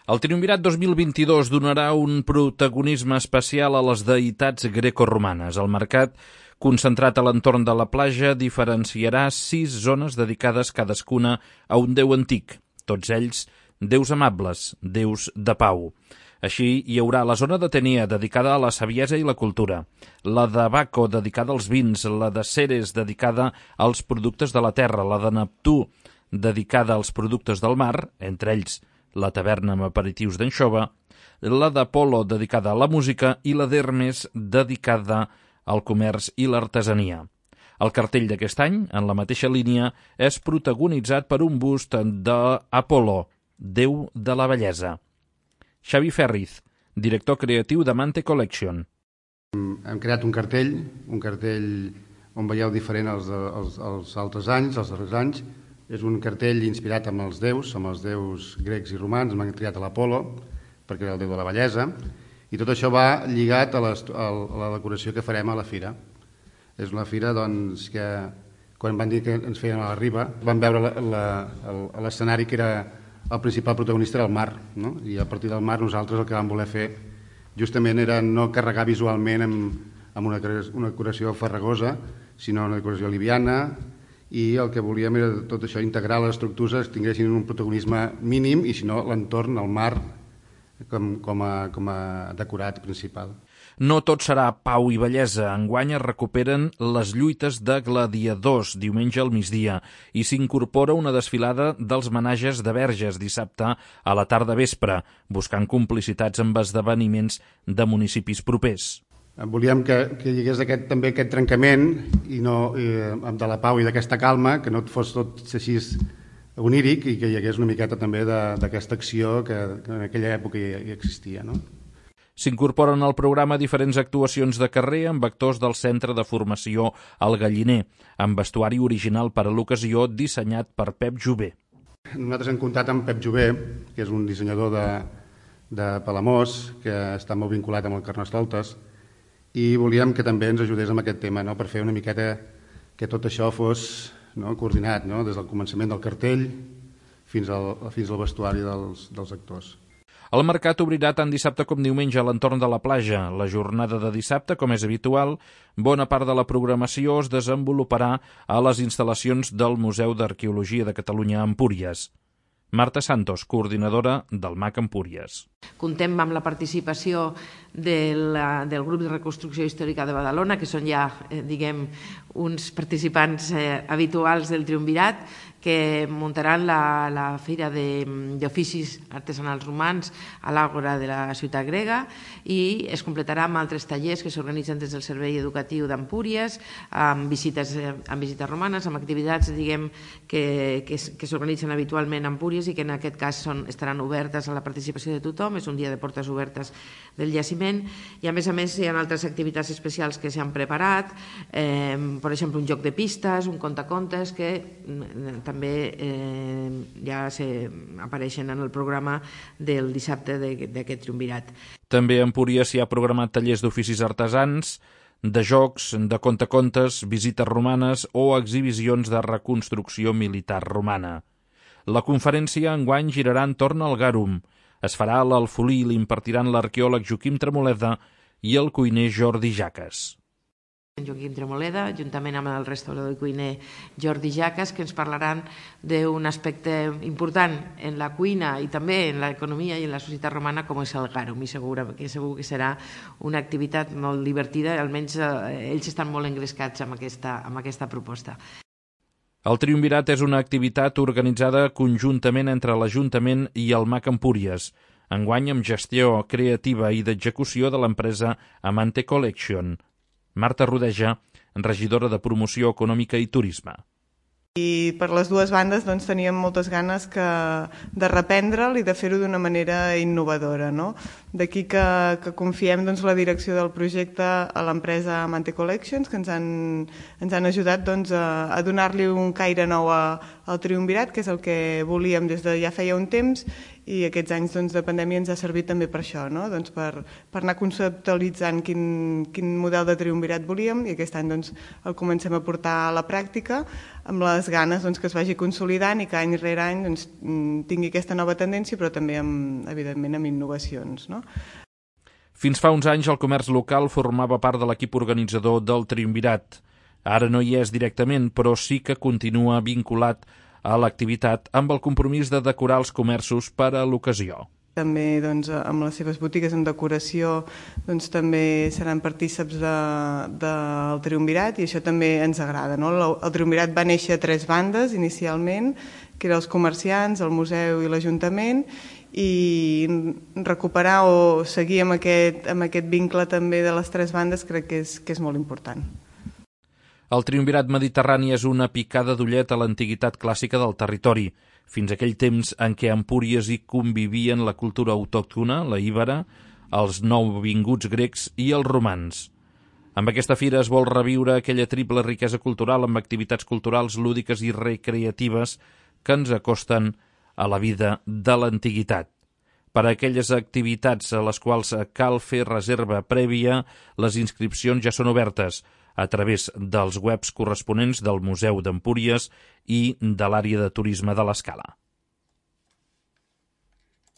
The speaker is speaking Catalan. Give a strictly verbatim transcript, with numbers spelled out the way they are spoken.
El Triumvirat dos mil vint-i-dos donarà un protagonisme especial a les deïtats grecorromanes. El mercat, concentrat a l'entorn de la platja, diferenciarà sis zones dedicades cadascuna a un déu antic, tots ells déus amables, déus de pau. Així, hi haurà la zona d'Atenea, dedicada a la saviesa i la cultura, la de Baco, dedicada als vins, la de Ceres, dedicada als productes de la terra, la de Neptú, dedicada als productes del mar, entre ells la taverna amb aperitius d'anxova, la d'Apolo, dedicada a la música, i la d'Hermes, dedicada al comerç i l'artesania. El cartell d'aquest any, en la mateixa línia, és protagonitzat per un bust d'Apolo, déu de la bellesa. Xavi Ferriz, director creatiu de Mante Collection. Hem creat un cartell, un cartell on veieu diferent els, els, els altres anys, els darrers anys. És un cartell inspirat amb els déus, amb els déus grecs i romans, hem triat a l'Apolo, perquè era el déu de la bellesa, i tot això va lligat a, les, a la decoració que farem a la fira. És una fira doncs, que, quan van dir que ens feien a la riba, vam veure l'escenari que era el principal protagonista era el mar, no? I a partir del mar nosaltres el que vam voler fer justament era no carregar visualment amb, amb una, una decoració farragosa, sinó una decoració liviana, i el que volíem era tot això, integrar les estructures, tinguessin un protagonisme mínim i si no l'entorn, el mar, com, com, a, com a decorat principal. No tot serà pau i bellesa. Enguany es recuperen les lluites de gladiadors diumenge al migdia i s'incorpora una desfilada dels menages de verges dissabte a la tarda vespre, buscant complicitats amb esdeveniments de municipis propers. Volíem que, que hi hagués aquest, també aquest trencament i no, eh, de la pau i d'aquesta calma, que no fos tot així oníric i que hi hagués una miqueta també d'aquesta acció que, que en aquella època hi, hi existia, no? S'incorporen al programa diferents actuacions de carrer amb actors del Centre de Formació El Galliner, amb vestuari original per a l'ocasió dissenyat per Pep Jové. Nosaltres hem comptat amb Pep Jové, que és un dissenyador de, de Palamós, que està molt vinculat amb el Carnestoltes, i volíem que també ens ajudés amb aquest tema, no? Per fer una miqueta que tot això fos, no? Coordinat, no? Des del començament del cartell fins al, fins al vestuari dels, dels actors. El mercat obrirà tant dissabte com diumenge a l'entorn de la platja. La jornada de dissabte, com és habitual, bona part de la programació es desenvoluparà a les instal·lacions del Museu d'Arqueologia de Catalunya a Empúries. Marta Santos, coordinadora del M A C Empúries. Contem amb la participació del, del grup de reconstrucció històrica de Badalona, que són ja, eh, diguem, uns participants eh, habituals del Triumvirat, que muntaran la, la Fira d'Oficis Artesanals Romans a l'Àgora de la ciutat grega i es completarà amb altres tallers que s'organitzen des del Servei Educatiu d'Empúries, amb visites, amb visites romanes, amb activitats, diguem, que, que, que s'organitzen habitualment a Empúries i que en aquest cas són, estaran obertes a la participació de tothom. És un dia de portes obertes del jaciment i a més a més hi ha altres activitats especials que s'han preparat, eh, per exemple un joc de pistes, un contacontes que eh, també eh, ja apareixen en el programa del dissabte d'aquest Triumvirat. També a Empúries s'hi ha programat tallers d'oficis artesans, de jocs, de contacontes, visites romanes o exhibicions de reconstrucció militar romana. La conferència enguany girarà entorn al Gàrum. Es farà a l'Alfolí i l'impartiran l'arqueòleg Joaquim Tremoleda i el cuiner Jordi Jaques. Joaquim Tremoleda, juntament amb el restaurador i cuiner Jordi Jaques, que ens parlaran d'un aspecte important en la cuina i també en l'economia i en la societat romana com és el Gàrum, i segur que, segur que serà una activitat molt divertida, almenys eh, ells estan molt engrescats amb aquesta, amb aquesta proposta. El Triumvirat és una activitat organitzada conjuntament entre l'Ajuntament i el M A C Empúries, enguany amb gestió creativa i d'execució de l'empresa Amante Collection. Marta Rodeja, regidora de Promoció Econòmica i Turisme. I per les dues bandes doncs, teníem moltes ganes que, de reprendre'l i de fer-ho d'una manera innovadora. No? D'aquí que, que confiem doncs, la direcció del projecte a l'empresa Amante Collections, que ens han, ens han ajudat doncs, a, a donar-li un caire nou a, al Triumvirat, que és el que volíem des de ja feia un temps, i aquests anys doncs, de pandèmia ens ha servit també per això, no? doncs per, per anar conceptualitzant quin, quin model de triumvirat volíem, i aquest any doncs, el comencem a portar a la pràctica amb les ganes doncs, que es vagi consolidant i que any rere any doncs, tingui aquesta nova tendència, però també amb, evidentment amb innovacions. No? Fins fa uns anys el comerç local formava part de l'equip organitzador del triumvirat. Ara no hi és directament, però sí que continua vinculat a l'activitat amb el compromís de decorar els comerços per a l'ocasió. També doncs, amb les seves botigues en decoració doncs, també seran partíceps del de, de triumvirat, i això també ens agrada. No? El, el triumvirat va néixer a tres bandes inicialment, que eren els comerciants, el museu i l'Ajuntament, i recuperar o seguir amb aquest, amb aquest vincle també de les tres bandes crec que és, que és molt important. El triumvirat mediterrani és una picada d'ullet a l'antiguitat clàssica del territori, fins aquell temps en què a Empúries hi convivien la cultura autòctona, la íbera, els nouvinguts grecs i els romans. Amb aquesta fira es vol reviure aquella triple riquesa cultural amb activitats culturals, lúdiques i recreatives que ens acosten a la vida de l'antiguitat. Per a aquelles activitats a les quals cal fer reserva prèvia, les inscripcions ja són obertes a través dels webs corresponents del Museu d'Empúries i de l'àrea de turisme de l'Escala.